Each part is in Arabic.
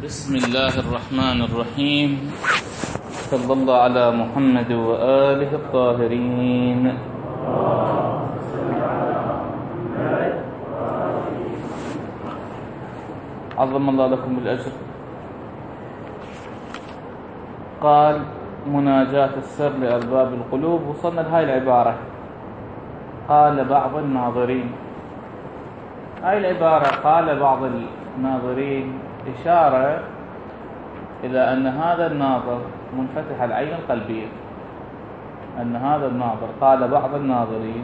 بسم الله الرحمن الرحيم. صلى الله على محمد وآله الطاهرين. عظم الله لكم بالأجر. قال مناجاة السر لأرباب القلوب. وصلنا لهاي العبارة، قال بعض الناظرين. هاي العبارة قال بعض الناظرين إشارة إلى أن هذا الناظر منفتح العين القلبية، أن هذا الناظر قال بعض الناظرين.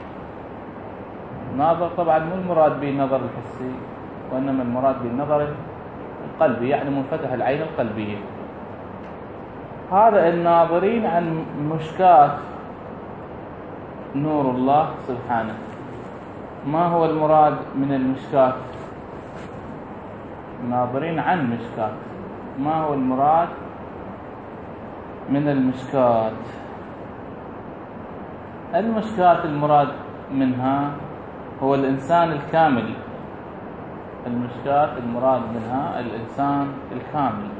ناظر طبعا مو المراد به النظر الحسي، وإنما المراد به النظر القلبي، يعني منفتح العين القلبية. هذا الناظرين عن مشكاة نور الله سبحانه. ما هو المراد من المشكاة؟ ناظرين عن مشكاة، ما هو المراد من المشكاة؟ المشكاة المراد منها هو الإنسان الكامل. المشكاة المراد منها الإنسان الكامل.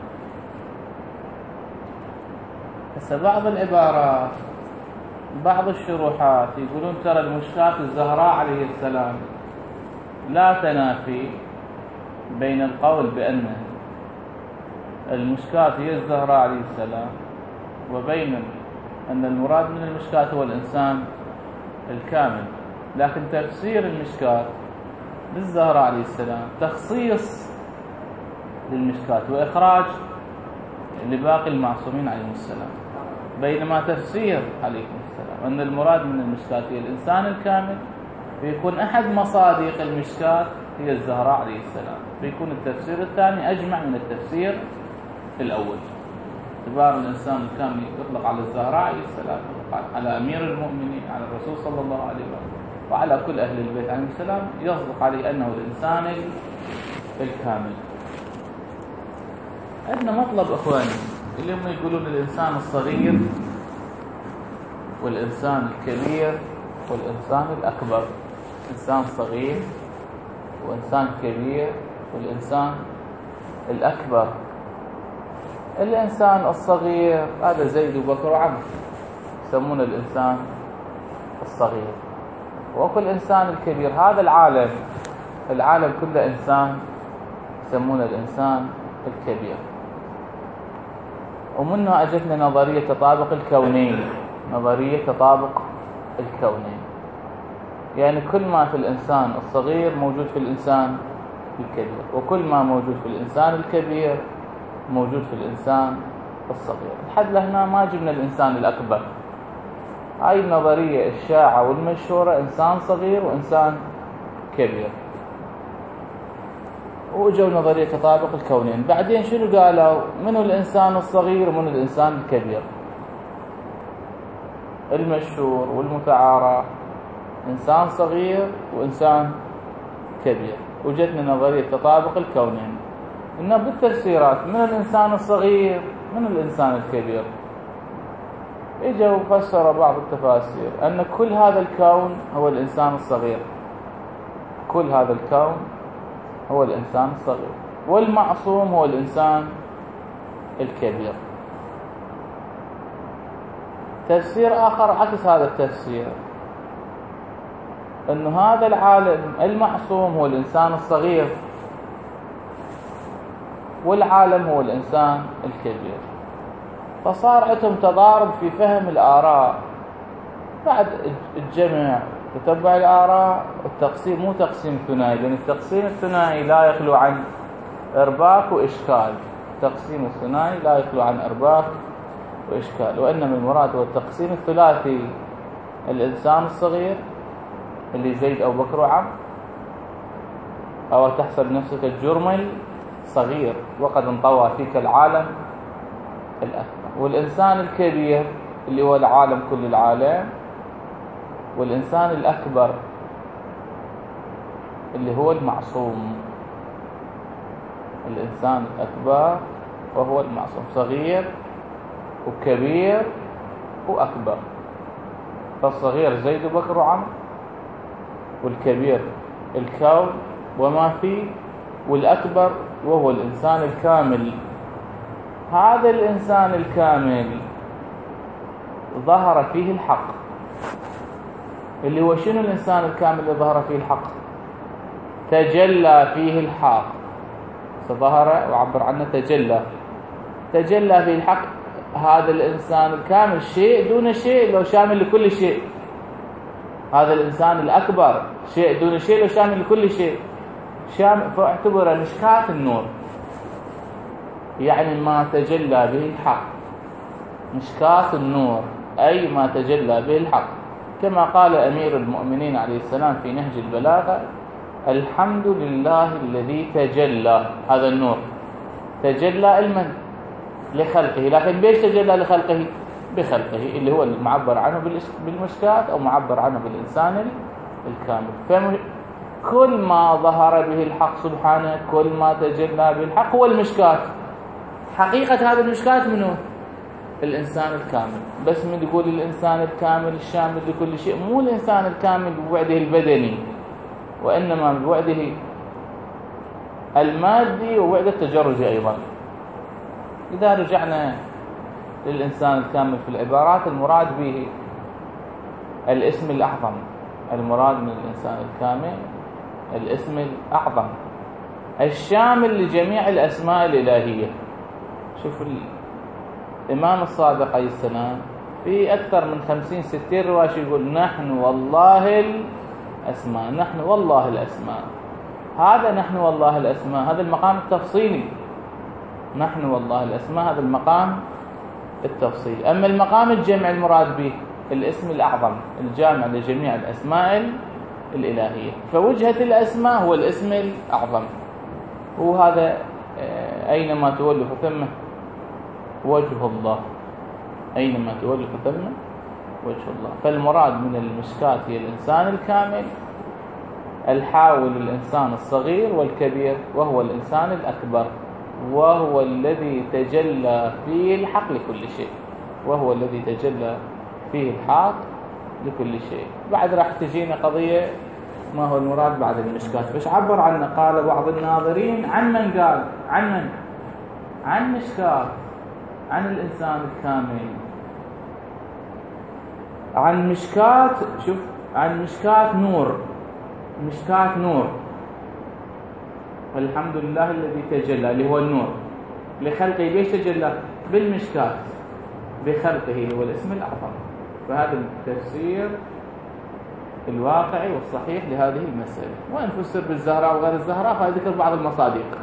هسه بعض العبارات، بعض الشروحات يقولون ترى المشكاة الزهراء عليه السلام لا تنافي بين القول بأن المشكاة هي الزهراء عليه السلام، وبين أن المراد من المشكاة هو الإنسان الكامل. لكن تفسير المشكاة للزهراء عليه السلام تخصيص للمشكاة وإخراج لباقي المعصومين عليهم السلام، بينما تفسير عليكم السلام أن المراد من المشكاة هي الإنسان الكامل، فيكون أحد مصادق المشكاة هي الزهراء عليه السلام، فيكون التفسير الثاني أجمع من التفسير الأول. اعتبار الإنسان الكامل يطلق على الزهراء عليه السلام، يطلق على أمير المؤمنين، على الرسول صلى الله عليه وسلم، وعلى كل أهل البيت عليه السلام، يصدق عليه أنه الإنسان الكامل. عندنا مطلب إخواني اللي هم يقولون الإنسان الصغير والإنسان الكبير والإنسان الأكبر. إنسان صغير وإنسان كبير والإنسان الأكبر. الإنسان الصغير هذا زيد وبكر وعمر، يسمونه الإنسان الصغير. وكل إنسان الكبير هذا العالم كله إنسان، يسمونه الإنسان الكبير. ومنها أجتنا نظرية تطابق الكونين. نظرية تطابق الكونين يعني كل ما في الإنسان الصغير موجود في الإنسان الكبير، وكل ما موجود في الإنسان الكبير موجود في الإنسان الصغير. لحد لهنا ما جبنا الإنسان الأكبر. هاي النظرية الشائعة والمشهورة إنسان صغير وإنسان كبير. وجوا نظرية تطابق الكونين. بعدين شنو قالوا؟ منو الإنسان الصغير ومنو الإنسان الكبير؟ المشهور والمتعارف إنسان صغير وإنسان كبير. وجدنا نظرية تطابق الكونين إنه بالتفسيرات من الإنسان الصغير من الإنسان الكبير. إجوا وفسروا بعض التفاسير أن كل هذا الكون هو الإنسان الصغير، كل هذا الكون هو الإنسان الصغير، والمعصوم هو الإنسان الكبير. تفسير آخر عكس هذا التفسير، أنه هذا العالم المعصوم هو الإنسان الصغير، والعالم هو الإنسان الكبير. فصار عندهم تضارب في فهم الآراء. بعد الجمع تتبع الآراء، التقسيم مو تقسيم ثنائي، لأن التقسيم الثنائي لا يخلو عن إرباك وإشكال. التقسيم الثنائي لا يخلو عن إرباك وإشكال، وإنما المراد هو التقسيم الثلاثي. الإنسان الصغير اللي زيد أو بكر وعمر، أو تحسب نفسك الجرمي صغير وقد انطوى فيك العالم الأكبر. والإنسان الكبير اللي هو العالم كل العالم، والإنسان الأكبر اللي هو المعصوم. الإنسان الأكبر وهو المعصوم، صغير وكبير وأكبر. فالصغير زيد وبكر وعمر، والكبير الكون وما فيه، والأكبر وهو الإنسان الكامل. هذا الإنسان الكامل ظهر فيه الحق، اللي هو شنو الإنسان الكامل اللي ظهر فيه الحق؟ تجلى فيه الحق. فظهر وعبر عنه تجلى فيه الحق. هذا الإنسان الكامل شيء دون شيء لو شامل لكل شيء. هذا الإنسان الأكبر شيء دون شيء لو شامل لكل شيء، فاعتبر مشكاة النور، يعني ما تجلى به الحق. مشكاة النور أي ما تجلى به الحق، كما قال أمير المؤمنين عليه السلام في نهج البلاغة: الحمد لله الذي تجلى. هذا النور تجلى المن لخلقه، لكن بيش تجلى لخلقه؟ بخلقه، اللي هو المعبر عنه بالمشكاة أو معبر عنه بالإنسان الكامل. كل ما ظهر به الحق سبحانه، كل ما تجلى به الحق هو المشكاة. حقيقة هذا المشكاة منه الإنسان الكامل. بس من يقول الإنسان الكامل الشامل لكل شيء، مو الإنسان الكامل بوعده البدني، وإنما بوعده المادي ووعده التجرجي أيضا. إذا رجعنا للإنسان الكامل في العبارات، المراد به الاسم الأعظم. المراد من الإنسان الكامل الاسم الأعظم الشامل لجميع الأسماء الإلهية. شوف الإمام الصادق عليه السلام في أكثر من 50-60 رواية يقول: نحن والله الأسماء، نحن والله الأسماء. هذا نحن والله الأسماء هذا المقام التفصيلي. نحن والله الأسماء هذا المقام التفصيلي. أما المقام الجمع المراد به الاسم الأعظم الجامع لجميع الأسماء الإلهية. فوجهة الأسماء هو الاسم الأعظم، وهذا أينما تولوا فثم وجه الله. أينما تولوا فثم وجه الله. فالمراد من المشكاة هي الإنسان الكامل الحاول الإنسان الصغير والكبير، وهو الإنسان الأكبر، وهو الذي تجلى فيه الحق لكل شيء، وهو الذي تجلى فيه الحق لكل شيء. بعد راح تجينا قضية ما هو المراد بعد المشكاة، فايش عبر عنه؟ قال بعض الناظرين عن من قال؟ عن من؟ عن مشكاة، عن الإنسان الكامل، عن مشكاة. شوف، عن مشكاة نور، مشكاة نور. الحمد لله الذي تجلى، اللي هو النور لخلقه. ليش تجلى؟ بالمشكاة بخلقه، اللي هو الاسم الأعظم. فهذا التفسير الواقعي والصحيح لهذه المسألة. وإن فسر بالزهراء وغير الزهراء فذكر بعض المصادق.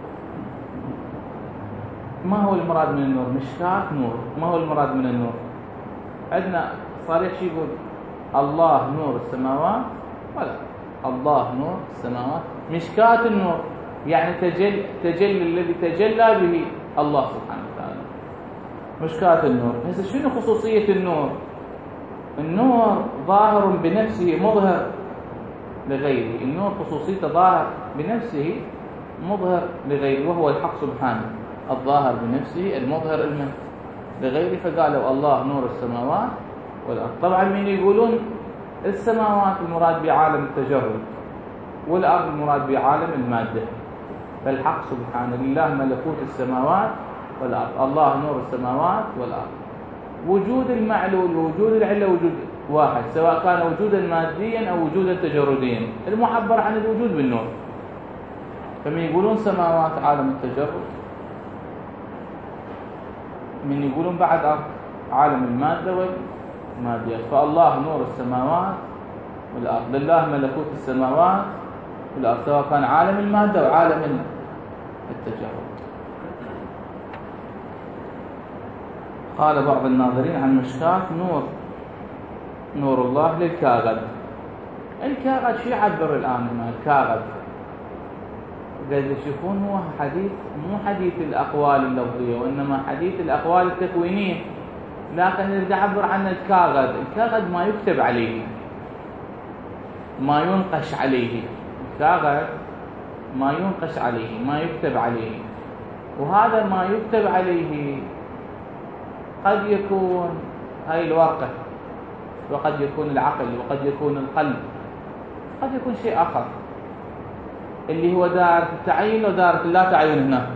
ما هو المراد من النور؟ مشكاة نور. ما هو المراد من النور؟ عندنا صريح شي يقول: الله نور السماوات، ولا الله نور السماوات. مشكاة النور يعني تجلي الذي تجلى به الله سبحانه وتعالى. مشكاة النور. هسه شنو خصوصية النور؟ النور ظاهر بنفسه مظهر لغيره. النور خصوصيته ظاهر بنفسه مظهر لغيره، وهو الحق سبحانه الظاهر بنفسه المظهر لغيره. فقالوا الله نور السماوات والأرض. طبعا من يقولون السماوات المراد بعالم التجرد، والأرض المراد بعالم المادة. فالحق سبحانه لله ملكوت السماوات والأرض، الله نور السماوات والأرض. وجود المعلول ووجود العلة وجود واحد، سواء كان وجودا ماديا أو وجودا تجرديا، المعبر عن الوجود بالنور. فمن يقولون سماوات عالم التجرد، من يقولون بعد أرض عالم المادة والماديات. فالله نور السماوات والأرض، لله ملكوت السماوات والأرض، سواء كان عالم المادة وعالم التجرد. قال بعض الناظرين عن مشكاة نور الله للكاغذ. الكاغذ شو يعبر الآن هنا؟ الكاغذ قد يشوفون هو حديث، مو حديث الأقوال اللفظية، وإنما حديث الأقوال التكوينية. لكن إذا يعبر عن الكاغذ، الكاغذ ما يكتب عليه، ما ينقش عليه. الكاغذ ما ينقش عليه، ما يكتب عليه. وهذا ما يكتب عليه قد يكون هاي الورقة، وقد يكون العقل، وقد يكون القلب، قد يكون شيء آخر. اللي هو دائرة التعين ودائرة اللا تعين هنا.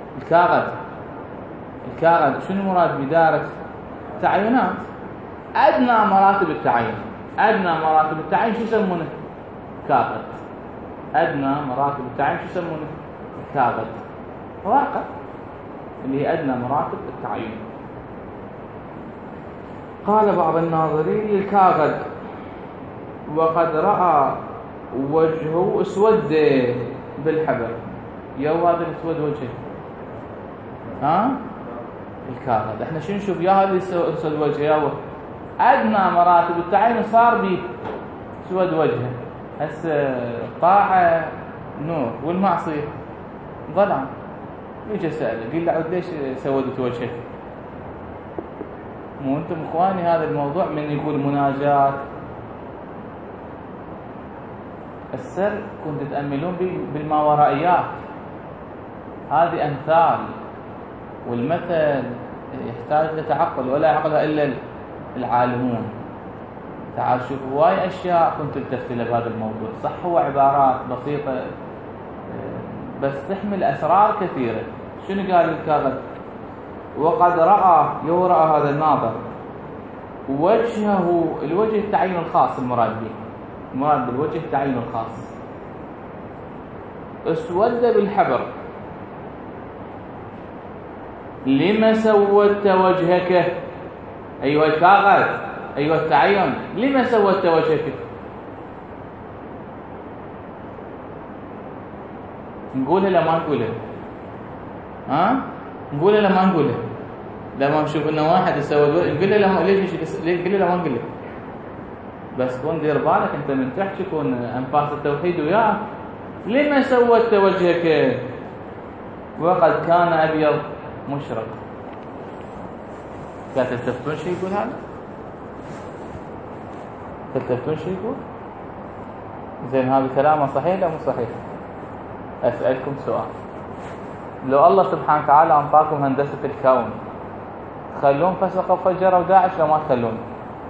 الكاغد شنو المراد بدائرة التعينات؟ أدنى مراتب التعين. أدنى مراتب التعين شو يسمونه؟ كاغد. أدنى مراتب التعين شو يسمونه؟ كاغد. ورقة اللي هي أدنى مراتب التعين. قال بعض الناظرين للكاغد: وقد رأى وجهه اسود بالحبر. يا هذا الاسود وجهه، الكاغد. احنا شو نشوف؟ يا هذا اسود وجهه، يا ادنى مراتب التعين صار به اسود وجهه. هسه الطاعه نور والمعصيه ظلام. يجي سأله قل له عود ليش سودت وجهك؟ مو انتم اخواني هذا الموضوع من يقول مناجات السر كنت تأملون بالماورائيات. هذه أمثال، والمثل يحتاج لتعقل ولا يعقلها إلا العالمون. تعال شوف هواي أشياء كنت التفت لها بهذا الموضوع. صح هو عبارات بسيطة بس تحمل أسرار كثيرة. شنو قال الكاغد؟ وقد رأى هذا الناظر وجهه، الوجه التعيين الخاص المراد به، المراد بالوجه التعيين الخاص، اسود بالحبر. لما سودت وجهك أيها الكاغد أيها التعين؟ لما سودت وجهك؟ نقولها لا ما نقولها؟ نقولها لا ما نقولها؟ لما نشوف انه واحد يسود نقول له لا ليش نقول له لا ما نقول له. بس كون دير بالك انت من تحكي كون انفاس التوحيد وياك. لما سودت وجهك وقد كان ابيض مشرق؟ لا تلتفتون شيء يقول هذا؟ تلتفتون شيء يقول؟ زين هذا كلامه صحيح لا مو صحيح؟ اسالكم سؤال. لو الله سبحانه وتعالى انطاكم هندسه الكون تخلون فسق وفجر وداعش لو ما تخلون؟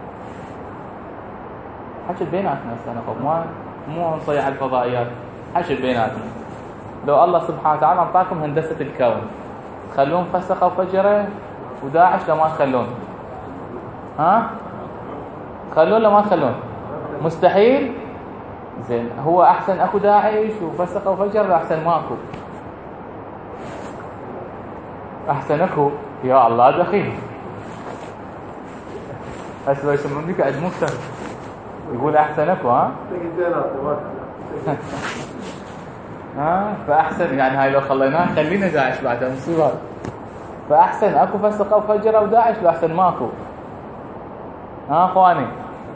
حكي بيناتنا هسه مو نصيح على الفضائيات، حكي بيناتنا. لو الله سبحانه وتعالى انطاكم هندسه الكون تخلون فسق وفجر وداعش لو ما تخلون؟ تخلون لو ما تخلون؟ مستحيل. زين هو احسن اكو داعش وفسق وفجر ولا احسن ماكو؟ احسن اكو. يا الله دخيل. هسه يسمون بك عد مفتر يقول احسن اكو. فاحسن يعني هاي لو خليناه خلينا داعش بعدها مصيبه. فاحسن اكو فسق وفجر وداعش لو احسن ماكو؟ اخواني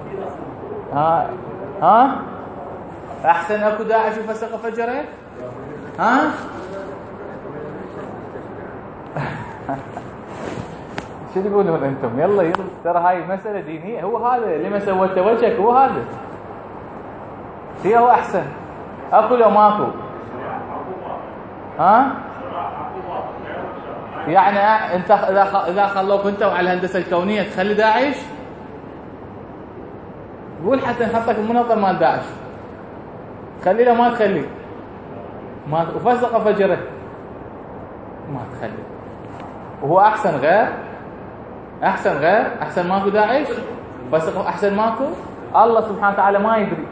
احسن اكو داعش وفسق وفجر؟ شو تقولون انتم؟ يلا ترى هاي مسألة دينية. هو هذا لما سويت وجهك، هو هذا هي هو احسن اكو لو ماكو؟ يعني انت اذا خلوك انت وعلى الهندسة الكونية تخلي داعش؟ قول حتى نحطك المنظم مال داعش تخلي له ما تخلي؟ ما وفسق فجره ما تخلي. وهو احسن غير احسن ماكو داعش فسق احسن ماكو؟ الله سبحانه وتعالى ما يدري.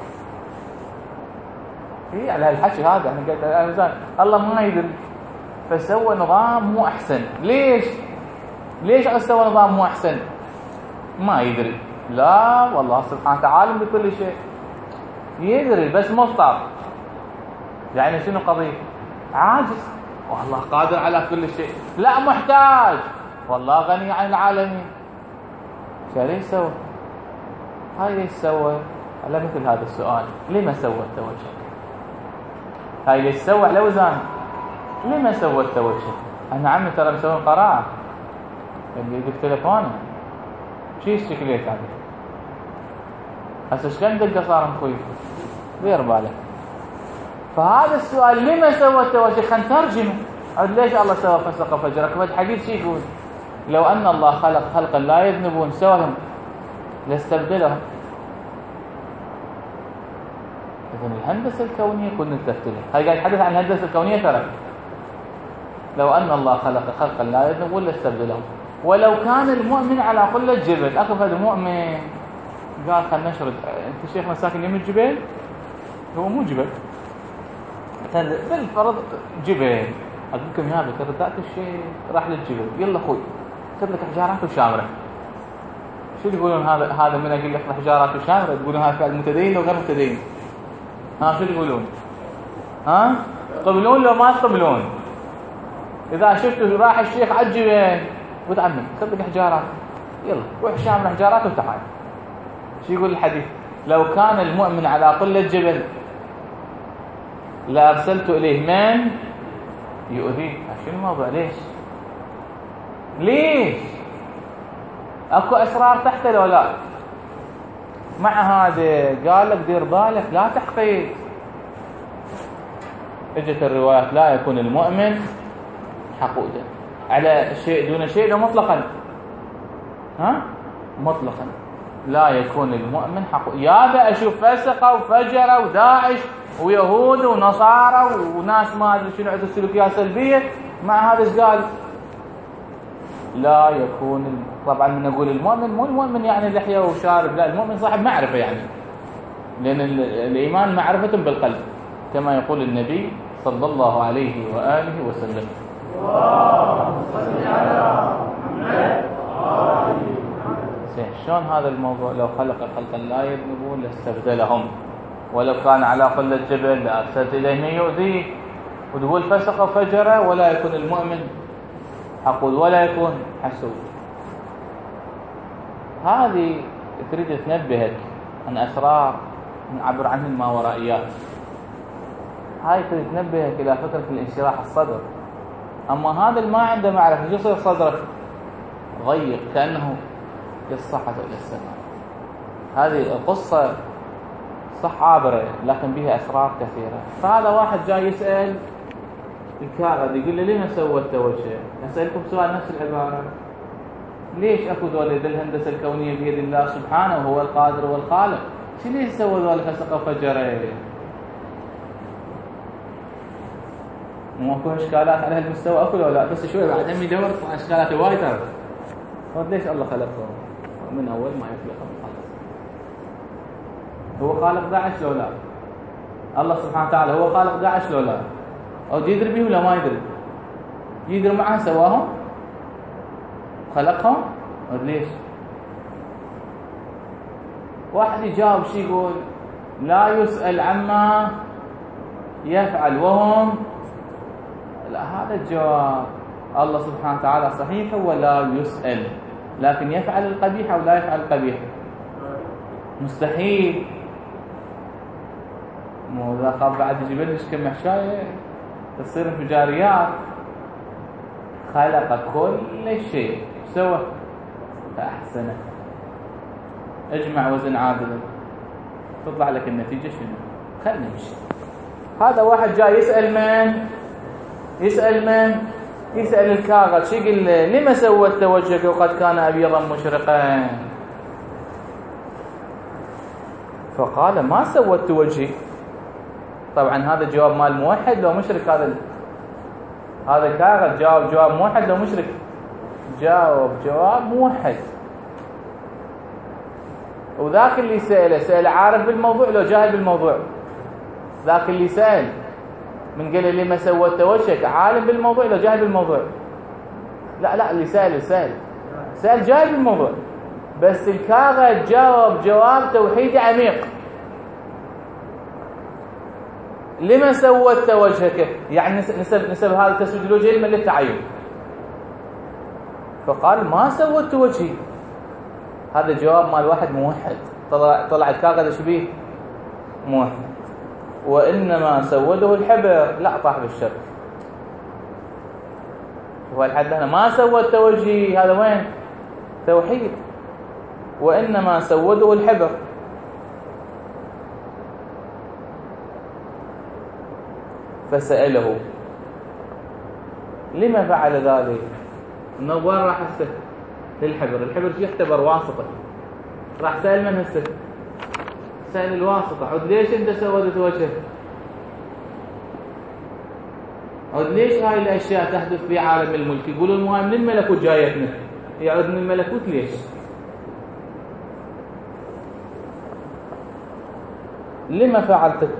هي على هالحكي هذا احنا قلت الله ما يدري فسوى نظام مو احسن. ليش سوى نظام مو احسن؟ ما يدري. لا والله سبحانه وتعالى بكل شيء يدري بس مضطر. يعني شنو قضيه؟ عاجز والله قادر على كل شيء. لا محتاج والله غني عن العالمين. ليش سوى؟ هاي ليش سوى؟ على مثل هذا السؤال لما سوت وجهك؟ هاي ليش سوى على وزان؟ لما سوت وجهك؟ انا عمي ترى مسوي قراءه اللي بالتليفون شي الشكليت هذا هسه ايش كان دقه صار مخوي دير بالك. فهذا السؤال لما سوت وجهك خلينا نترجمه. ليش الله سوى فسق وفجر؟ اكمل حديث شي يقول لو ان الله خلق خلقا لا يذنبون سواهم لاستبدلهم. إذن الهندسة الكونية كنا نتفتلها. هاي قاعد يتحدث عن الهندسة الكونية. ترى لو أن الله خلق خلقا لا يذنب ولا استبدلهم. ولو كان المؤمن على قلة جبل، أكو هذا المؤمن قال خلنا نشرد، أنت شيخنا ساكن يم الجبل، هو مو جبل بالفرض جبل، أقول لكم يا بكر ذاك الشيء راح للجبل، يلا أخوي خذ لك حجارات وشامرة. شو تقولون هذا من أقول لك حجارات وشامرة؟ تقولون هذا فعل متدين لو غير متدين؟ شو تقولون؟ تقبلون لو ما تقبلون؟ إذا شفتوا راح الشيخ على الجبل قلت عمي خذ لك حجارات، يلا روح شامرة حجارات وتعال. شو يقول الحديث؟ لو كان المؤمن على قلة جبل لأرسلت إليه من يؤذيه. شنو الموضوع؟ ليش اكو اسرار تحت لو لا؟ مع هذا قال لك دير بالك لا تحقيق. اجت الروايات لا يكون المؤمن حقودا على شيء دون شيء، لو مطلقا مطلقا لا يكون المؤمن حقودا. يا ذا اشوف فسقه وفجره وداعش ويهود ونصارى وناس ما ادري شنو عندهم سلوكيات سلبيه، مع هذا ايش قال؟ لا يكون. طبعا من نقول المؤمن مو المؤمن يعني لحيه وشارب، لا، المؤمن صاحب معرفه يعني، لان الايمان معرفه بالقلب كما يقول النبي صلى الله عليه واله وسلم. اللهم صل على محمد وآل محمد. شلون هذا الموضوع؟ لو خلق خلقا لا يذنبون لاستبدلهم، ولو كان على قلة جبل لأرسلت إليه من يؤذيه. وتقول فسق وفجر ولا يكون المؤمن حقود ولا يكون حسود. هذه تريد تنبهك عن أسرار نعبر عنها الماورائيات. هاي تريد تنبهك إلى فكرة الانشراح الصدر. أما هذا اللي ما عنده معرفة شو يصير صدرك؟ ضيق كأنه يصعد إلى السماء. هذه القصة صح عابرة لكن بها أسرار كثيرة. فهذا واحد جاي يسأل الكاغد يقول لي ليه ما سوت وجه؟ أسألكم سؤال نفس العبارة، ليش أكو ذول الهندسة الكونية بيد الله سبحانه وهو القادر والخالق؟ شو ليش سوى ذول فسق وفجر؟ ماكو إشكالات على هالمستوى أكو ولا لا؟ بس شوي بعد أمي دور إشكالات وايد ترى. ليش الله خلقهم من أول ما يخلقهم؟ هو خالق داعش لو لا؟ الله سبحانه وتعالى هو خالق داعش لو لا؟ أو يدري بيه ولا ما يدري؟ يدري معه سواهم؟ خلقهم؟ ليش؟ واحد يجاوب شي يقول لا يسأل عما يفعل وهم. لا، هذا الجواب. الله سبحانه وتعالى صحيح هو لا يسأل، لكن يفعل القبيح أو لا يفعل القبيح؟ مستحيل. مو إذا خاف بعد يجيبلش كم محشاية تصير انفجاريات. خلق كل شيء، سوى فأحسنه. اجمع وزن عادلا تطلع لك النتيجة شنو؟ خلنا نمشي. هذا واحد جاي يسأل من؟ يسأل الكاغد. شو يقول له؟ لما سوت وجهك وقد كان أبيضا مشرقا؟ فقال ما سوت وجهي. طبعا هذا جواب مال موحد لو مشرك. هذا كاغد جاوب جواب موحد لو مشرك؟ جاوب جواب موحد. وذاك اللي سأل عارف بالموضوع لو جاهل بالموضوع؟ ذاك اللي سأل من قال لي ما سوت وجهك عالم بالموضوع لو جاهل بالموضوع؟ لا اللي سأل جاهل بالموضوع، بس الكاغد جاوب جواب توحيدي عميق. لما سوت وجهك؟ يعني نسب هذا تسويد الوجه علما للتعين. فقال ما سوت وجهي. هذا جواب مال واحد موحد. طلع الكاغد ايش بيه؟ موحد. وانما سوده الحبر. لا، طاح بالشرك. هو الحد هنا ما سوت وجهي، هذا وين؟ توحيد. وانما سوده الحبر. فسأله لما فعل ذلك؟ وين راح هسه للحبر؟ الحبر يختبر واسطة. راح سأل من هسه؟ سأل الواسطة عد ليش أنت سودت وجهك؟ عد ليش هاي الأشياء تحدث في عالم الملك؟ يقولون من الملكوت جايتنا، يعود من الملكوت ليش؟ لما فعلت؟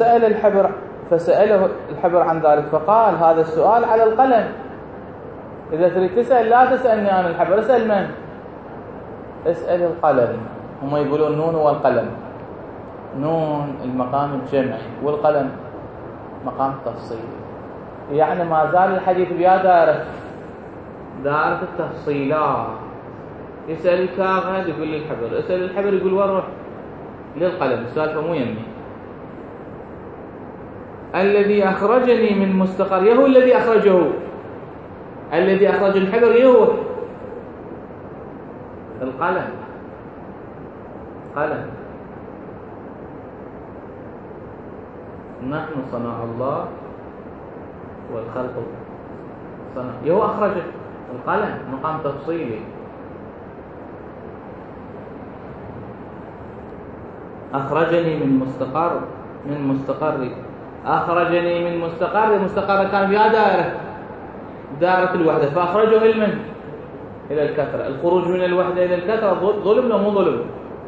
فسأله الحبر عن ذلك، فقال هذا السؤال على القلم، إذا تريد تسأل لا تسألني أنا الحبر، اسأل من؟ اسأل القلم. هم يقولون نون هو القلم، نون المقام الجمعي والقلم مقام تفصيلي، يعني ما زال الحديث بها دائرة التفصيلات. يسأل الكاغد يقول للحبر، اسأل الحبر يقول وروح للقلم، السالفة مو يمي. الذي أخرجني من مستقر يهو الذي أخرجه، الذي أخرج الحبر يهو القلم. قلم نحن صنع الله والخلق صنع، يهو أخرجه القلم مقام تفصيلي. أخرجني من مستقر أخرجني من مستقر كان فيها دائرة الوحدة، فأخرجه إلى الكثرة. الخروج من الوحدة إلى الكثرة ظلم ولا مو ظلم؟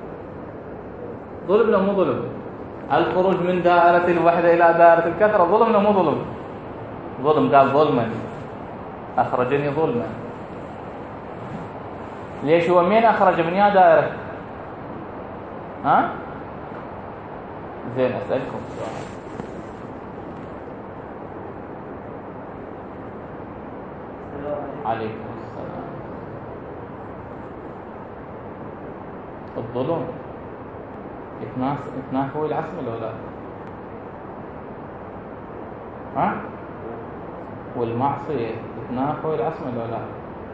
ظلم ولا مو ظلم؟ الخروج من دائرة الوحدة إلى دائرة الكثرة ظلم ولا مو ظلم؟ ظلم، قال ظلما، أخرجني ظلما. ليش هو مين أخرج من يا دائرة؟ ها؟ زين أسألكم سؤال. عليكم السلام. الظلم يتنافوا العصم ولا لا؟ ها؟ والمعصية يتنافوا العصم ولا لا؟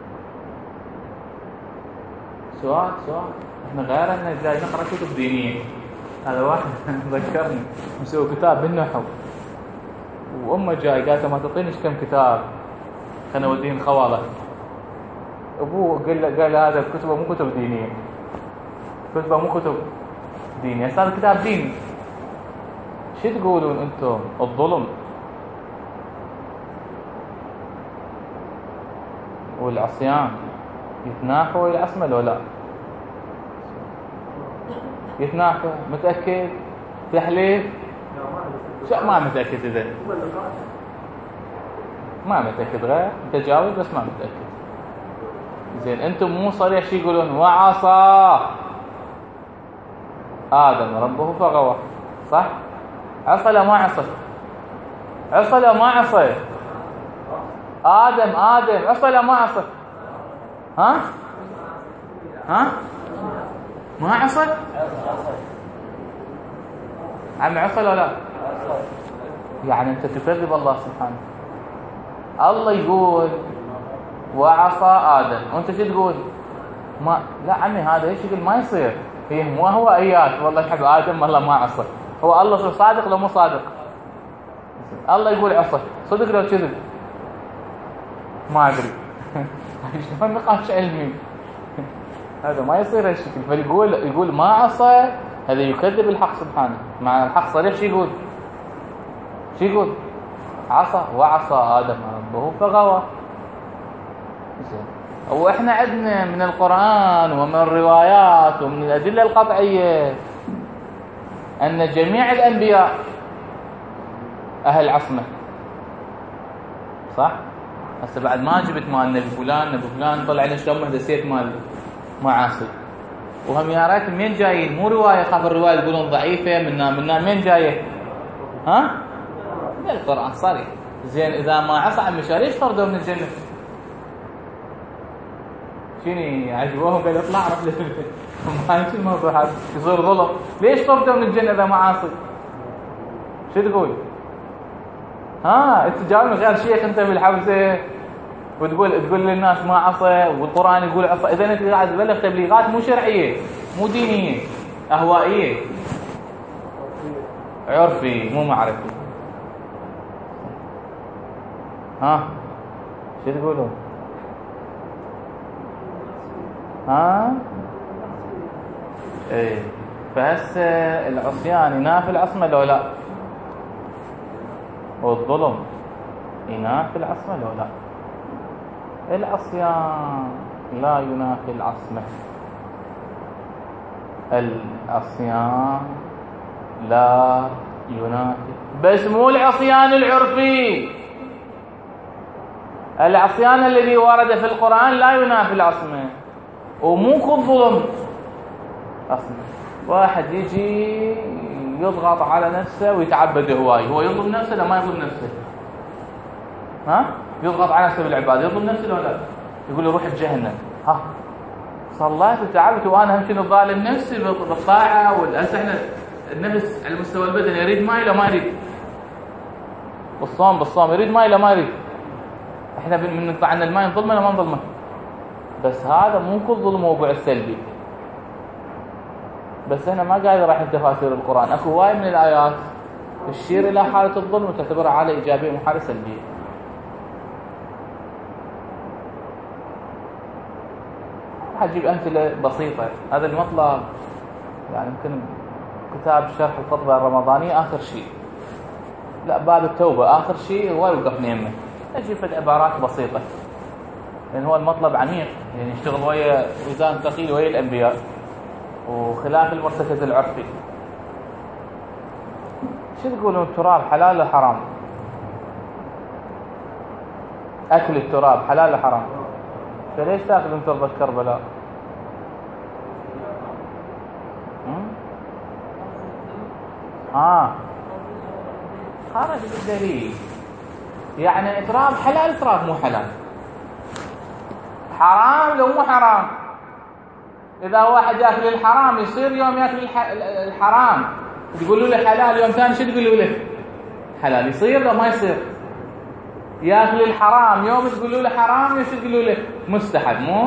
سؤال احنا غير ان جاي نقرا كتب دينيه. هذا واحد ذكرني مسوي كتاب بالنحو، وامه جاي قالت ما تعطينيش كم كتاب خلنا اوديهم خوالك. ابوه قال هذا كتبه مو كتب دينيه، كتبه مو كتب دينيه، صار كتاب ديني. شو تقولون انتم؟ الظلم والعصيان يتنافوا العصم ولا لا؟ يتنافى. متأكد؟ تحليف؟ شو ما متأكد؟ إذا ما متأكد غير انت جاوب، بس ما متأكد. زين انتم مو صريح شي يقولون وعصى آدم ربه فغوى، صح؟ عصى لا ما عصى؟ عصى لا ما عصى؟ آدم عصى لا ما عصى؟ ها؟ ما عصى؟ عم عصى ولا لا؟ يعني انت تكذب الله سبحانه. الله يقول وعصى آدم، وانت شو تقول؟ ما لا عمي هذا ايش يقول؟ ما يصير. هي مو هو اياك والله يحب آدم والله ما عصى. هو الله صادق لو مو صادق؟ الله يقول عصى، صدق لو كذب؟ ما ادري. شلون نقاش علمي؟ هذا ما يصير هالشكل. فيقول ما عصى، هذا يكذب الحق سبحانه. مع الحق صريح شو يقول؟ عصى وعصى آدم ربه فغوى. زين. واحنا عندنا من القرآن ومن الروايات ومن الأدلة القطعية أن جميع الأنبياء أهل عصمة، صح؟ هسه بعد ما جبت مال نبي فلان طلع لنا شلون مهدسيت مال معاصي. وهم يا ريت من جايين؟ مو رواية، خاف الرواية يقولون ضعيفة منا من جاية؟ ها؟ من القرآن صريح. زين إذا ما عصى عم ليش طردوا من الجنة؟ شيني عجبوهم قال اطلع عرف لي ما يصير الموضوع هذا يصير ظلم. ليش طردوا من الجنة إذا ما عاصي؟ شو تقول؟ انت جاوب غير شيخ انت بالحبسة وتقول للناس ما عصى والقرآن يقول عصى. اذا انت قاعد تبلغ تبليغات مو شرعية مو دينية، اهوائية عرفي مو معرفي. شو تقولون؟ ايه فهسه العصيان ينافي العصمة لو لا؟ والظلم ينافي العصمة لو لا؟ العصيان لا ينافي العصمة. العصيان لا ينافي، بس مو العصيان العرفي. العصيان الذي ورد في القرآن لا ينافي العصمة، ومو كل ظلم عصمة. واحد يجي يضغط على نفسه ويتعبد هواي، هو يظلم نفسه لا ما يظلم نفسه؟ ها؟ يضغط على نفسه بالعبادة، يظلم نفسه ولا لا؟ يقول له روح بجهنم. ها صليت وتعبت وانا هم شنو ظالم نفسي بالطاعه. والهسه احنا النفس على المستوى البدني يريد ماء لا ما يريد؟ بالصوم يريد ماء لا ما يريد؟ احنا من نطلع عنا الماء نظلمه لا ما نظلمه؟ بس هذا مو كل ظلم موضوع السلبي. بس انا ما قاعد راح تفاسير القران، اكو هواي من الايات تشير الى حاله الظلم وتعتبرها حاله ايجابيه مو حاله سلبيه. حجيب أمثلة بسيطة. هذا المطلب يعني يمكن كتاب شرح الخطبة الرمضانية آخر شيء، لا باب التوبة آخر شيء، هو يوقفني يمه أجيب فد عبارات بسيطة، لأن هو المطلب عميق، يعني يشتغل ويا ميزان ثقيل ويا الأنبياء وخلاف المرتكز العرفي. شو تقولون التراب حلال ولا حرام؟ أكل التراب حلال ولا حرام؟ فليش تاكلون تربة كربلاء؟ خرج بالدليل. يعني تراب حلال تراب مو حلال، حرام لو مو حرام. إذا واحد ياكل الحرام يصير يوم ياكل الحرام تقولوا له حلال، يوم ثاني شو تقولوا له؟ حلال. يصير لو ما يصير؟ ياكل الحرام يوم تقولوا له حرام، يوم تقولوا له مستحب. مو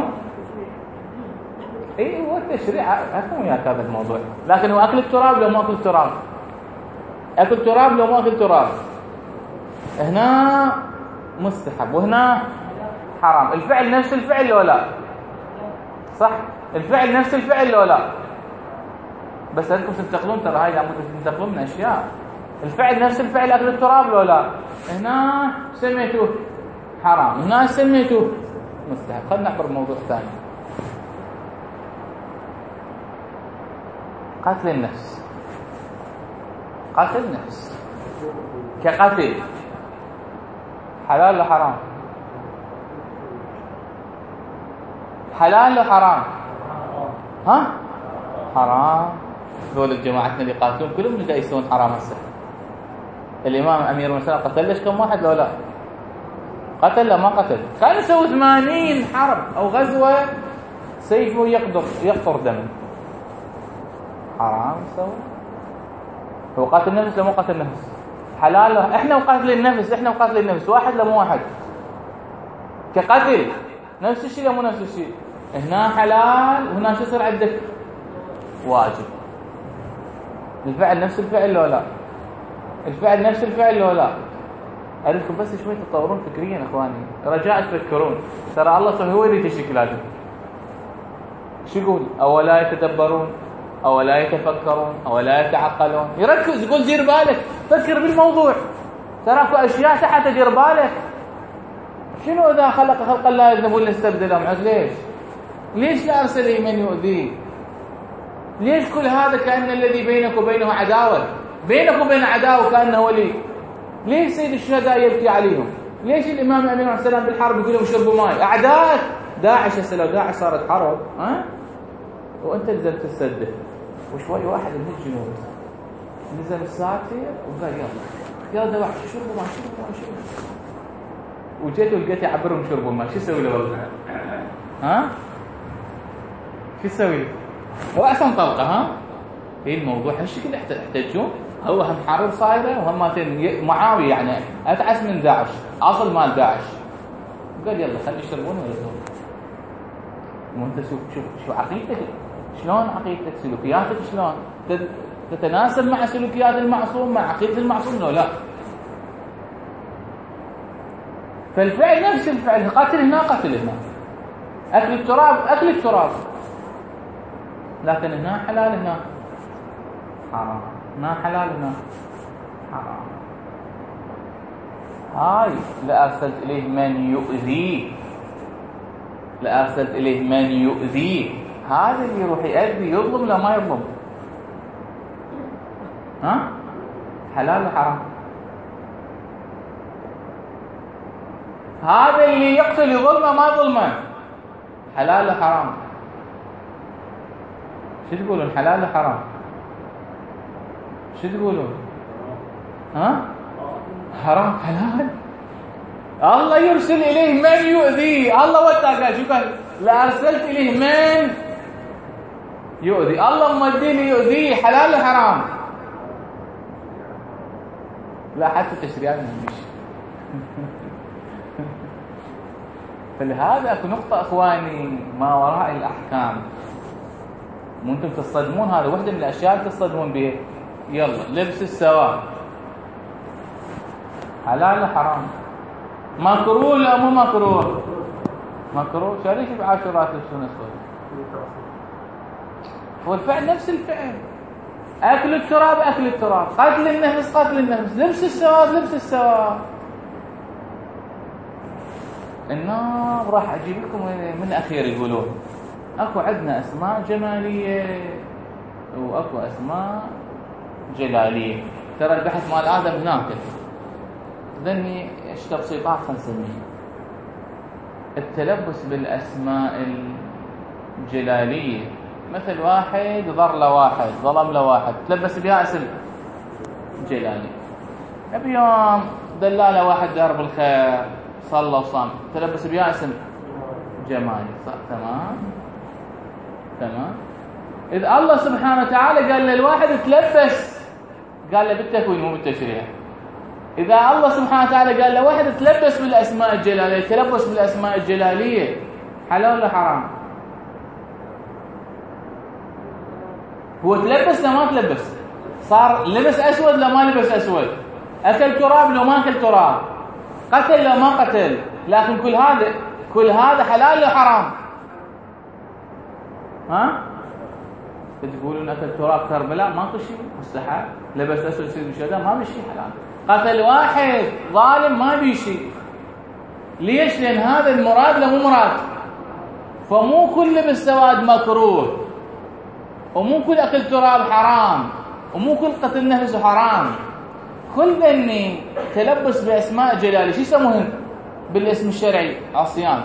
هو التشريع افهم وياك هذا الموضوع، لكن هو اكل التراب لو ما اكل التراب؟ اكل تراب لو ما اكل تراب، هنا مستحب وهنا حرام. الفعل نفس الفعل لو لا؟ صح، الفعل نفس الفعل لو لا؟ بس انتم تنتقلون، ترى هاي لابد تنتقلون من اشياء. الفعل نفس الفعل اكل التراب لو لا؟ هنا سميتوه حرام، هنا سميتوه مستحب. خلينا نحضر موضوع ثاني. قتل النفس، قتل النفس كقتل حلال ولا حرام؟ حلال ولا حرام؟ ها؟ حرام. دول جماعتنا اللي قاتلون كلهم يقيسون حرام. هسه الامام امير المؤمنين قتل ليش كم واحد لو لا؟ قتل لا ما قتل؟ كان يسوي 80 حرب او غزوه سيفه يقطر دم. حرام يسوي؟ هو قاتل النفس لا مو قاتل النفس؟ حلال له؟ احنا وقاتل النفس، احنا وقاتل النفس واحد لا مو واحد؟ كقتل نفس الشيء لا مو نفس الشيء؟ هنا حلال وهنا شو يصير عندك؟ واجب. الفعل نفس الفعل لو لا؟ الفعل نفس الفعل لو لا؟ أريدكم بس شوي تطورون فكريا اخواني، رجاء تفكرون. ترى الله هو يريد الشكل. شو يقول؟ أولا يتدبرون أولا يتفكرون أولا يتعقلون. يركز، يقول دير بالك، فكر بالموضوع، ترى اكو اشياء تحت دير بالك. شنو اذا خلق خلقا لا يذنبون لاستبدلهم؟ ليش لا ارسل من يؤذيه؟ ليش كل هذا كأن الذي بينك وبينه عداوة؟ بينك وبين عداوة كأنه ولي. ليش سيد الشهداء يبكي عليهم؟ ليش الإمام أمين عليه السلام بالحرب يقول لهم شربوا ماء؟ أعداء داعش. هسه لو داعش صارت حرب وأنت نزلت تسدد، وشوي واحد من الجنود نزل الساتر وقال يلا دواعش شربوا ماء شربوا ماء شربوا. وجيت ولقيت يعبرهم شربوا ماء، شو يسوي له والله؟ شو يسوي له؟ هو أحسن طلقة. هي الموضوع هالشكل يحتاجون. هو هم حرب صايره وهم معاويه يعني اتعس من داعش، اصل مال داعش. قال يلا خلي يشربون ويرضون. وانت شوف عقيدتك، شلون عقيدتك، سلوكياتك شلون تتناسب مع سلوكيات المعصوم، مع عقيده المعصوم لو لا؟ فالفعل نفس الفعل، قتل هنا قتل هنا، اكل التراب اكل التراب، لكن هنا حلال هنا. حرام، ما حلالنا حرام. هاي لأرسلت إليه من يؤذيه، لأرسلت إليه من يؤذيه، هذا اللي يروح يؤذي يظلم لا ما يظلم؟ ها؟ حلال ولا حرام؟ هذا اللي يقتل يظلمه ما ظلمه؟ حلال ولا حرام؟ شو تقولون، حلال ولا حرام؟ شو تقولون؟ ها؟ حرام. حلال. الله يرسل إليه من يؤذيه، الله وتعالى شو قال؟ لأرسلت إليه من يؤذي، الله مديني يؤذيه، حلال ولا حرام؟ لا حتى تشريعنا مش. فلهذا اكو نقطة اخواني ما وراء الاحكام، وانتم تصطدمون، هذا وحدة من الاشياء اللي تصطدمون بها. يلا لبس السواد حلال ولا حرام؟ مكروه لا مو مكروه؟ مكروه. شريك بعاشورات يلبسون اسود، هو الفعل نفس الفعل، اكل التراب اكل التراب، قتل النفس قتل النفس، لبس السواد لبس السواد. النار راح اجيب لكم من اخير يقولون اكو عندنا اسماء جماليه واكو اسماء جلاليه. ترى البحث مال ادم هناك ذني ايش تبسيطات خلينا نسميه. التلبس بالاسماء الجلاليه، مثل واحد ضر لواحد ظلم لواحد تلبس بها اسم جلالي. بيوم دلاله واحد درب الخير صلى وصام تلبس بها اسم جمالي. تمام تمام. اذا الله سبحانه وتعالى قال للواحد تلبس، قال له بالتكوين مو بالتشريع. اذا الله سبحانه وتعالى قال لواحد تلبس بالاسماء الجلاليه، تلبس بالاسماء الجلاليه حلال ولا حرام؟ هو تلبس لا ما تلبس؟ صار لبس اسود لا ما لبس اسود؟ اكل تراب لو ما اكل تراب؟ قتل لو ما قتل؟ لكن كل هذا حلال ولا حرام؟ ها؟ تقولون اكل تراب كربلاء ماكو شيء مستحيل، لبس اسود يصير شهداء ما بشي حلال، قتل واحد ظالم ما بيشي. ليش؟ لان هذا المراد لا مو مراد. فمو كل لبس سواد مكروه، ومو كل اكل تراب حرام، ومو كل قتل نفس حرام. كل ذني تلبس باسماء جلالي شو يسموهن بالاسم الشرعي؟ عصيان.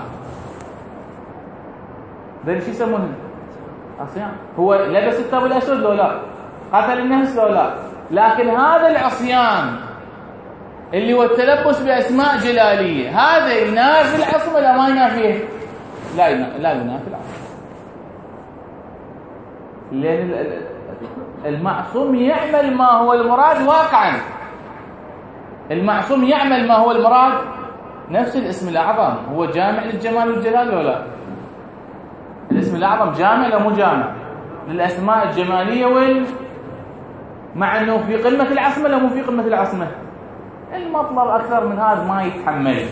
ذني شو يسموهن؟ عصيان. هو لبس الثوب الاسود لو لا؟ قتل النفس لو لا؟ لكن هذا العصيان اللي هو التلبس باسماء جلاليه، هذا ينافي العصمه ولا ما ينافيه؟ لا ينافي العصمه. لأن المعصوم يعمل ما هو المراد واقعا، المعصوم يعمل ما هو المراد. نفس الاسم الأعظم هو جامع للجمال والجلال ولا لا؟ الاسم الأعظم جامع ولا مو جامع للأسماء الجمالية مع أنه في قمة العصمة ولا مو في قمة العصمة؟ المطلب أكثر من هذا ما يتحمل،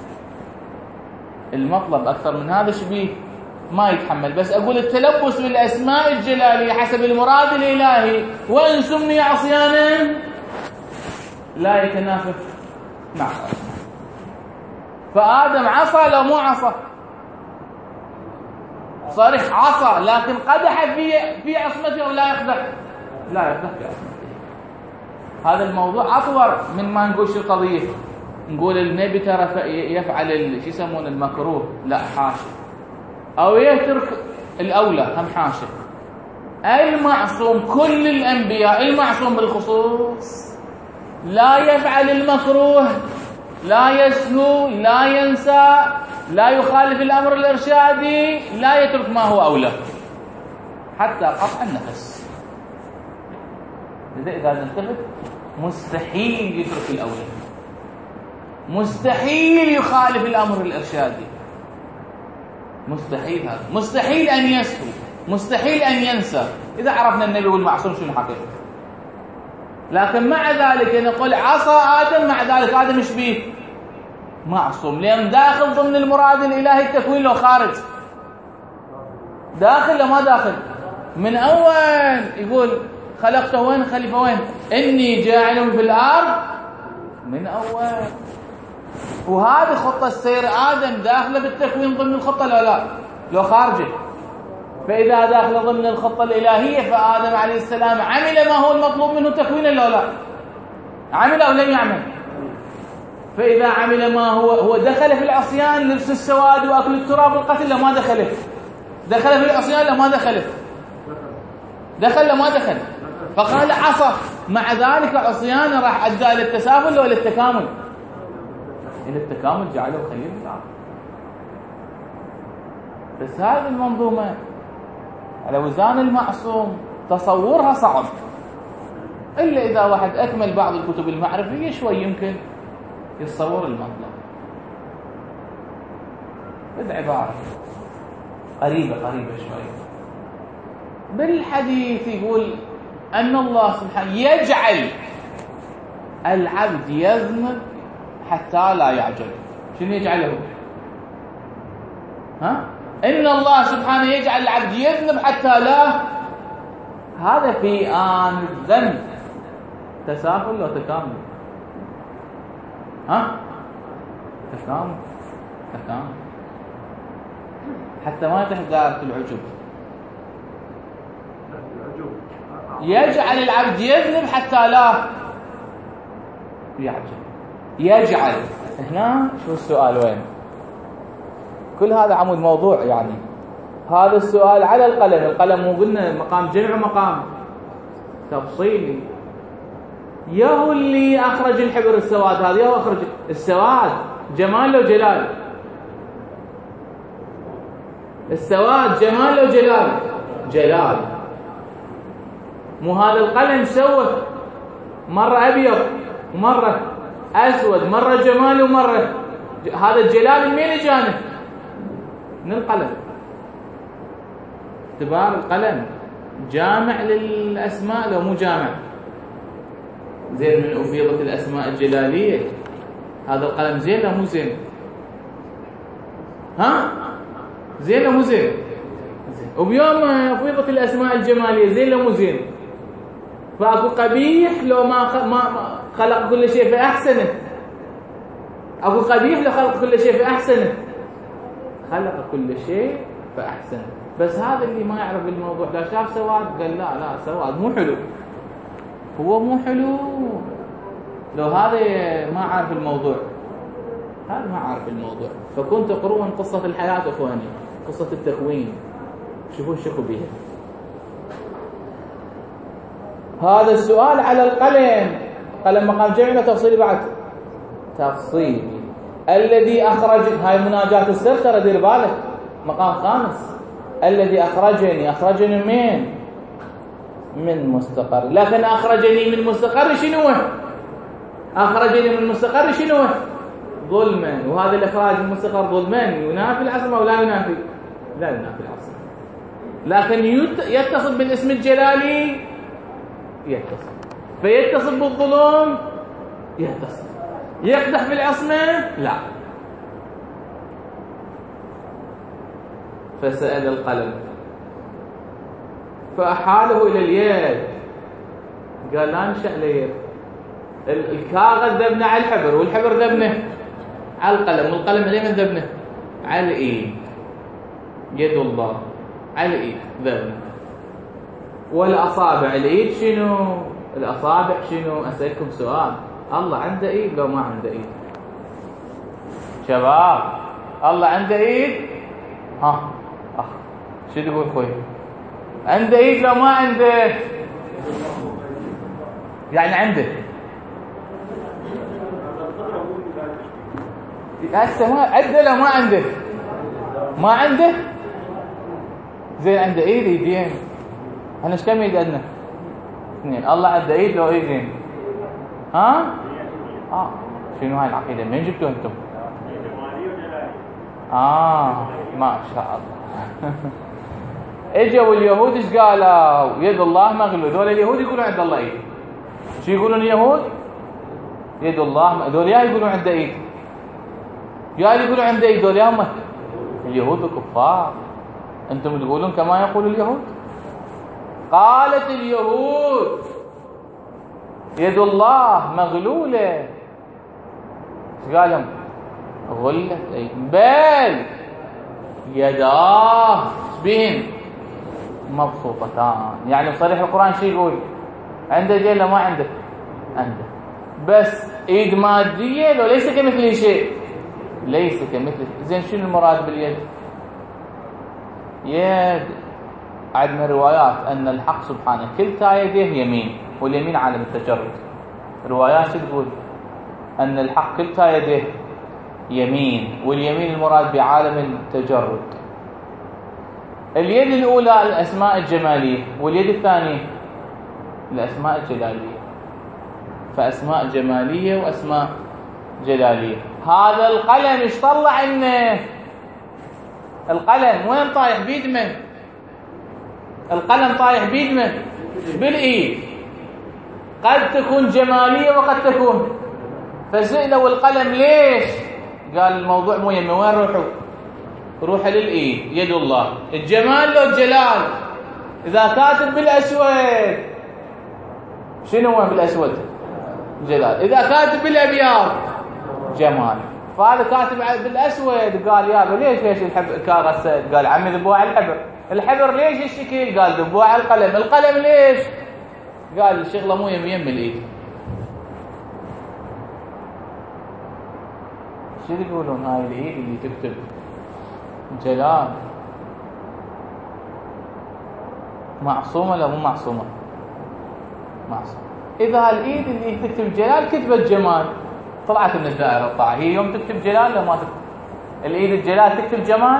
المطلب أكثر من هذا شبيه ما يتحمل. بس أقول التلبس بالأسماء الجلالية حسب المراد الإلهي وإن سمي عصيانا لا يتنافى مع الأسماء. فآدم عصى لو مو عصى؟ صريح عصى، لكن قدح في عصمته أو لا يقدح؟ لا يقدح في عصمته. هذا الموضوع أطور من ما نقول شو القضية، نقول النبي ترى يفعل شو يسمون المكروه، لا حاشا، أو يترك الأولى هم حاشا. المعصوم كل الأنبياء المعصوم بالخصوص لا يفعل المكروه، لا يسهو، لا ينسى، لا يخالف الأمر الإرشادي، لا يترك ما هو أولى حتى قطع النفس. إذا ننتبه مستحيل يترك الأولى، مستحيل يخالف الأمر الإرشادي، مستحيل. هذا مستحيل أن يسهو، مستحيل أن ينسى. إذا عرفنا النبي والمعصوم شنو حقيقته. لكن مع ذلك نقول عصى آدم، مع ذلك آدم ايش بيه؟ معصوم، لأن داخل ضمن المراد الإلهي التكوين لو خارج؟ داخل لو ما داخل؟ من أول يقول خلقته وين؟ خليفة وين؟ إني جاعل في الأرض من أول. وهذه خطة السير آدم داخلة بالتكوين ضمن الخطة لا لو خارجه. فإذا داخل ضمن الخطة الإلهية فآدم عليه السلام عمل ما هو المطلوب منه تكوينا لا عمل أو لم يعمل. فإذا عمل ما هو دخل في العصيان، لبس السواد وأكل التراب والقتل لما دخله. دخل في العصيان لما دخله، دخل لما دخل. فقال عصى. مع ذلك عصيان راح أدى إلى التسافل وإلى التكامل. إلى التكامل، جعله خليل الأرض. بس هذه المنظومة على وزان المعصوم تصورها صعب، إلا إذا واحد أكمل بعض الكتب المعرفية شوي يمكن يتصور المطلب. بالعبارة قريبة شوي. بالحديث يقول أن الله سبحانه يجعل العبد يذنب حتى لا يعجل. شنو يجعله؟ إن الله سبحانه يجعل العبد يذنب حتى لا. هذا في آن الذنب تسافل وتكامل. تكامل حتى ما تحت دائرة العجب. يجعل العبد يذنب حتى لا يعجل. يجعل هنا شو السؤال وين؟ كل هذا عمود موضوع يعني. هذا السؤال على القلم مو قلنا مقام جمع ومقام تفصيلي. يهو اللي أخرج الحبر السواد، هذا يهو أخرج السواد. جمال لو جلال؟ السواد جمال لو جلال؟ جلال. مو هذا القلم سوى مرة أبيض ومرة أسود، مرة جمال ومرة هذا الجلال من مين جانب؟ من القلم. اعتبار القلم جامع للأسماء لو مو جامع؟ زين من أفيضة الأسماء الجلالية. هذا القلم زين لو مو زين؟ زين لو مو زين؟ وبيوم أفيضة الأسماء الجمالية زين لو مو زين؟ فأكو قبيح لو ما خلق كل شيء فأحسنه. أكو قبيح لو خلق كل شيء فأحسنه. خلق كل شيء فأحسنه. بس هذا اللي ما يعرف الموضوع، لا شاف سواد قال لا سواد مو حلو، هو مو حلو. لو هذا ما عارف الموضوع، هذا ما عارف الموضوع. فكنت تقرؤون قصة الحياة أخواني، قصة التكوين، شوفوا شكوا بها. هذا السؤال على القلم. قلم مقام جمع تفصيلي بعد تفصيلي. الذي أخرج، هاي مناجاة السر ترى دير بالك، مقام خامس. الذي أخرجني من مستقر. لكن أخرجني من مستقر شنو؟ أخرجني من مستقر شنو؟ ظلما. وهذا الإخراج من مستقر ظلما ينافي العصمة أو لا ينافي؟ لا ينافي العصمة. لكن يتصل بالاسم الجلالي، يتصل. فيتصل بالظلم، يتصل. يقدح بالعصمة، لا. فسأل القلم فأحاله إلى اليد. قال لا نشأ ليد. الكاغذ ذبنه على الحبر، والحبر ذبنه على القلم، والقلم عليه من ذبنه على الإيد. يد الله على الإيد ذبنه. والأصابع الإيد شنو؟ الأصابع شنو؟ أسألكم سؤال، الله عنده إيد لو ما عنده إيد؟ شباب الله عنده إيد؟ شو تقول خوي؟ عنده إيد لو ما عنده؟ يعني عنده هسه ما عنده لو ما عنده؟ ما عنده؟ زين عنده ايدين. احنا ايش كم ايد عندنا؟ اثنين. الله عنده ايد لو ايدين؟ شنو هاي العقيده منين جبتوها انتم؟ ما شاء الله. اجوا اليهود ايش قالوا؟ يد الله مغلول. ذول اليهود يقولون عند الله ايد. شو يقولون اليهود؟ يد الله. ذول يا يقولون عنده ايد، يا يقولون عنده ايد. ذول هم اليهود الكفار. انتم تقولون كما يقول اليهود. قالت اليهود يد الله مغلولة. ايش قالهم؟ غلت أيديهم، بل يداه بهن مبسوطتان. يعني صريح القرآن شو يقول؟ عنده جيل ما عنده؟ عنده، بس ايد مادية لو ليس كمثله شيء، ليس كمثله. زين شنو المراد باليد؟ يد عندنا روايات ان الحق سبحانه كلتا يديه يمين، واليمين عالم التجرد. روايات تقول ان الحق كلتا يديه يمين، واليمين المراد بعالم التجرد. اليد الاولى الاسماء الجماليه، واليد الثانيه الاسماء الجلاليه. فاسماء جماليه واسماء جلاليه. هذا القلم ايش طلع لنا؟ القلم وين طايح؟ بيد من؟ القلم طايح بيد من؟ بالايد. قد تكون جماليه وقد تكون. فسئلوا القلم ليش؟ قال الموضوع مو يمه. وين روحوا؟ روح للايد، يد الله. الجمال لو الجلال. اذا كاتب بالاسود شنو هو بالاسود؟ جلال. اذا كاتب بالابيض جمال. فهذا كاتب بالاسود قال يابا ليش الحبر كارثه؟ قال عمي ذبوع الحبر. الحبر ليش الشكل؟ قال ذبوع القلم. القلم ليش؟ قال الشغله مو يم الايد. شو يقولون؟ هاي الايد اللي تكتب جلال معصومه ولا مو معصومه؟ معصومه. اذا الايد اللي تكتب جلال كتبت جمال طلعت من الدائره الطاعه، هي يوم تكتب جلال لو ما تكتب. الايد الجلال تكتب جمال؟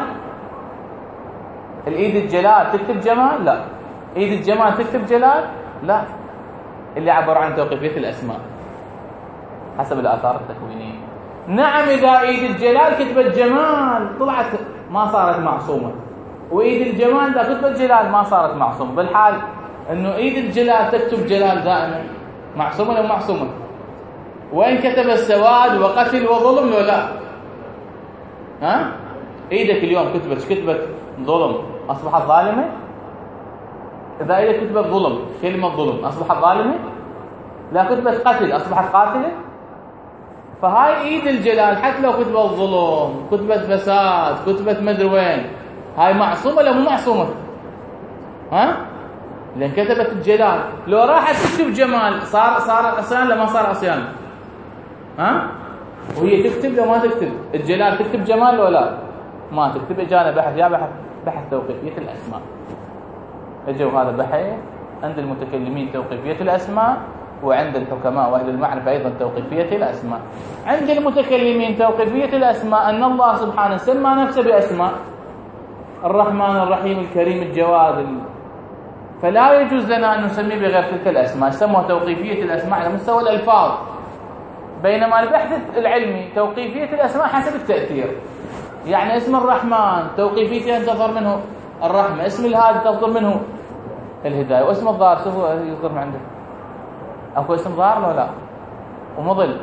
الايد الجلال تكتب جمال؟ لا. ايد الجمال تكتب جلال؟ لا. اللي عبر عن توقيفيه الاسماء حسب الاثار التكوينيه. نعم اذا ايد الجلال كتبت جمال طلعت ما صارت معصومه، وايد الجمال اذا كتبت جلال ما صارت معصومه. بالحال انه ايد الجلال تكتب جلال دائما معصومه ولا معصومه؟ وإن كتب السواد وقتل وظلم لو لا؟ ها؟ ايدك اليوم كتبت ظلم اصبحت ظالمه؟ اذا ايدك كتبت ظلم، كلمه ظلم اصبحت ظالمه؟ لا كتبت قتل اصبحت قاتله؟ فهاي ايد الجلال حتى لو كتبت ظلم، كتبت فساد، كتبت مدري وين، هاي معصومه ولا مو معصومه؟ ها؟ لان كتبت الجلال. لو راحت تكتب جمال صار عصيان ولا ما صار عصيان؟ ها؟ وهي تكتب لو ما تكتب الجلال تكتب جمال ولا لا؟ ما تكتب. اجانا بحث، يا بحث توقيفيه الاسماء. اجوا هذا بحث عند المتكلمين توقيفيه الاسماء، وعند الحكماء واهل المعرفه ايضا توقيفيه الاسماء. عند المتكلمين توقيفيه الاسماء ان الله سبحانه سمى نفسه باسماء، الرحمن الرحيم الكريم الجواد، فلا يجوز لنا ان نسميه بغير تلك الاسماء. سموا توقيفيه الاسماء على مستوى الالفاظ. بينما البحث العلمي توقيفيه الاسماء حسب التاثير. يعني اسم الرحمن توقيفيته ان تصدر منه الرحمه، اسم الهادي تصدر منه الهدايه، واسم الضار شو هو يصدر من عنده؟ اكو اسم ضار لو لا؟ ومضل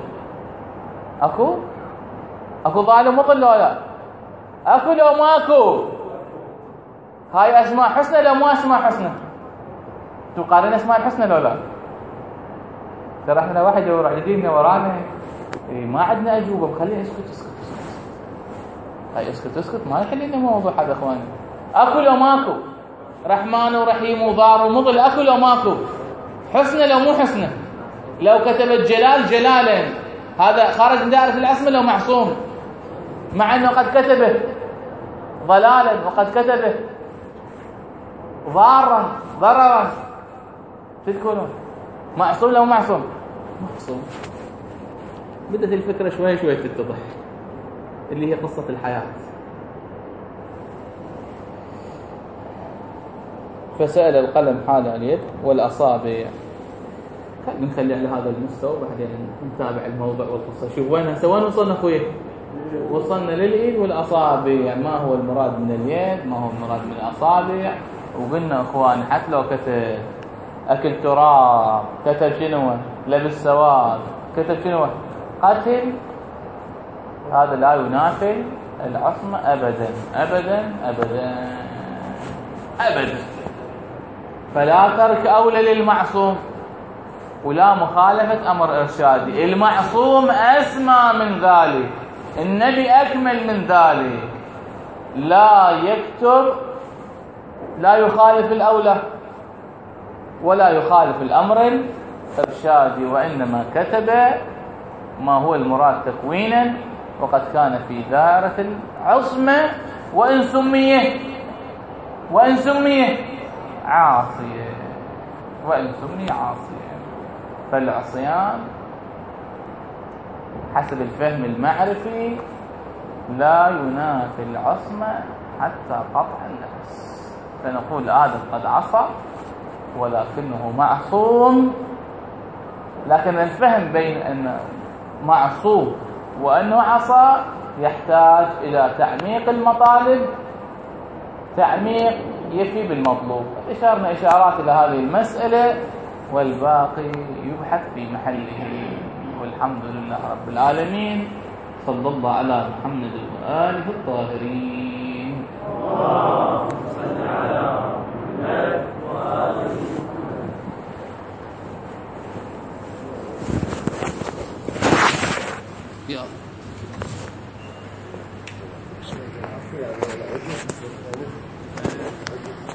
اكو ظالم مضل لو لا؟ اكو لو ماكو؟ هاي اسماء حسنى لو مو اسماء حسنى؟ تقارن اسماء الحسنى لو لا؟ ترى احنا واحد يروح يجينا ورانا ما عندنا اجوبه، بخليه اسكت. هاي اسكت ما يحل لنا موضوع هذا اخواني. اكو لو ماكو؟ رحمن ورحيم وضار ومضل اكو لو ماكو؟ حسنى لو مو حسنى؟ لو كتبت جلال جلالا هذا خارج من دائره الاسم لو معصوم، مع انه قد كتبه ضلالا وقد كتبه ضررا تذكرون معصوم لو معصوم؟ معصوم. بدت الفكره شوي تتضح، اللي هي قصه الحياه. فسأل القلم حال اليد والأصابع. نخلي على هذا المستوى وبعدين نتابع الموضوع والقصة. شوف وين وصلنا أخوي؟ وصلنا للإيد والأصابع. ما هو المراد من اليد؟ ما هو المراد من الأصابع؟ وقلنا أخوان حتى لو كتب أكل تراب، كتب شنو؟ لبس سواد، كتب شنو؟ قتل، هذا لا ينافي العصمة أبدا. فلا ترك أولى للمعصوم ولا مخالفة أمر إرشادي. المعصوم أسمى من ذلك، النبي أكمل من ذلك، لا يكتب، لا يخالف الأولى ولا يخالف الأمر الإرشادي، وإنما كتب ما هو المراد تكوينا، وقد كان في دائرة العصمة وإن سمي عاصيا، وإن سمي عاصيا. فالعصيان حسب الفهم المعرفي لا ينافي العصمة حتى قطع النفس، فنقول آدم قد عصى ولكنه معصوم. لكن الفهم بين أنه معصوم وأنه عصى يحتاج إلى تعميق المطالب، تعميق يفي بالمطلوب. أشرنا إشارات إلى هذه المسألة والباقي يبحث في محله. والحمد لله رب العالمين، صلى الله على محمد وآله الطاهرين. اللهم صل على محمد وآله. يا